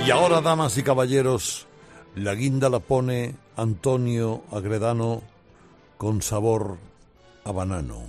Y ahora, damas y caballeros, la guinda la pone Antonio Agredano con sabor a banano.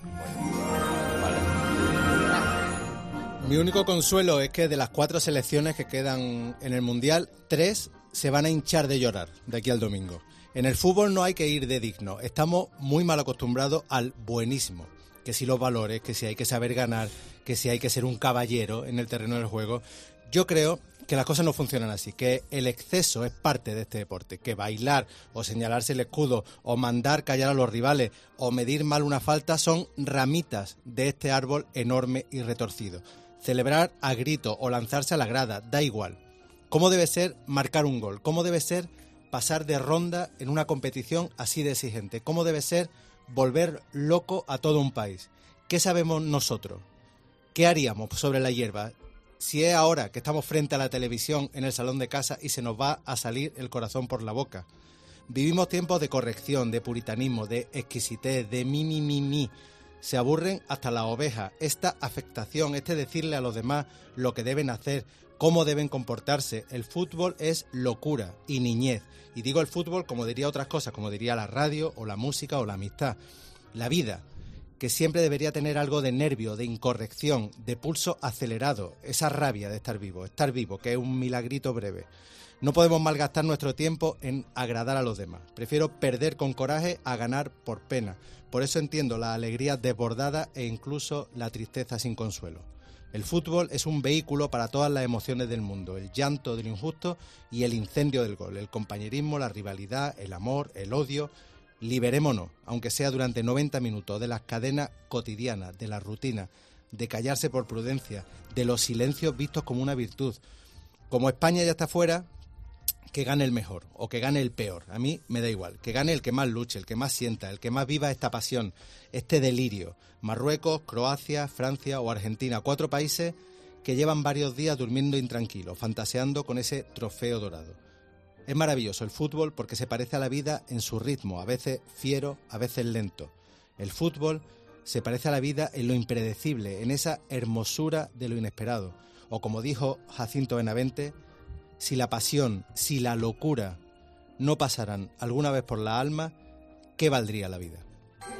Mi único consuelo es que de las 4 selecciones que quedan en el Mundial, 3 se van a hinchar de llorar de aquí al domingo. En el fútbol no hay que ir de digno. Estamos muy mal acostumbrados al buenismo. Que si los valores, que si hay que saber ganar, que si hay que ser un caballero en el terreno del juego. Yo creo que las cosas no funcionan así, que el exceso es parte de este deporte, que bailar o señalarse el escudo o mandar callar a los rivales o medir mal una falta son ramitas de este árbol enorme y retorcido. Celebrar a grito o lanzarse a la grada, da igual. ¿Cómo debe ser marcar un gol? ¿Cómo debe ser pasar de ronda en una competición así de exigente? ¿Cómo debe ser volver loco a todo un país? ¿Qué sabemos nosotros? ¿Qué haríamos sobre la hierba? Si es ahora que estamos frente a la televisión en el salón de casa y se nos va a salir el corazón por la boca. Vivimos tiempos de corrección, de puritanismo, de exquisitez, de mi. Se aburren hasta las ovejas. Esta afectación, este decirle a los demás lo que deben hacer, cómo deben comportarse. El fútbol es locura y niñez. Y digo el fútbol como diría otras cosas, como diría la radio o la música o la amistad. La vida, que siempre debería tener algo de nervio, de incorrección, de pulso acelerado, esa rabia de estar vivo, que es un milagrito breve. No podemos malgastar nuestro tiempo en agradar a los demás. Prefiero perder con coraje a ganar por pena. Por eso entiendo la alegría desbordada e incluso la tristeza sin consuelo. El fútbol es un vehículo para todas las emociones del mundo, el llanto del injusto y el incendio del gol, el compañerismo, la rivalidad, el amor, el odio. Liberémonos, aunque sea durante 90 minutos, de las cadenas cotidianas, de la rutina, de callarse por prudencia, de los silencios vistos como una virtud. Como España ya está fuera, que gane el mejor o que gane el peor. A mí me da igual. Que gane el que más luche, el que más sienta, el que más viva esta pasión, este delirio. Marruecos, Croacia, Francia o Argentina. 4 países que llevan varios días durmiendo intranquilos, fantaseando con ese trofeo dorado. Es maravilloso el fútbol porque se parece a la vida en su ritmo, a veces fiero, a veces lento. El fútbol se parece a la vida en lo impredecible, en esa hermosura de lo inesperado. O como dijo Jacinto Benavente, si la pasión, si la locura no pasaran alguna vez por la alma, ¿qué valdría la vida?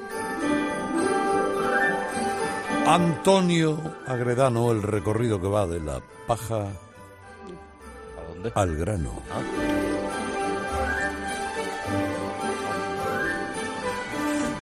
Antonio Agredano, el recorrido que va de la paja al grano.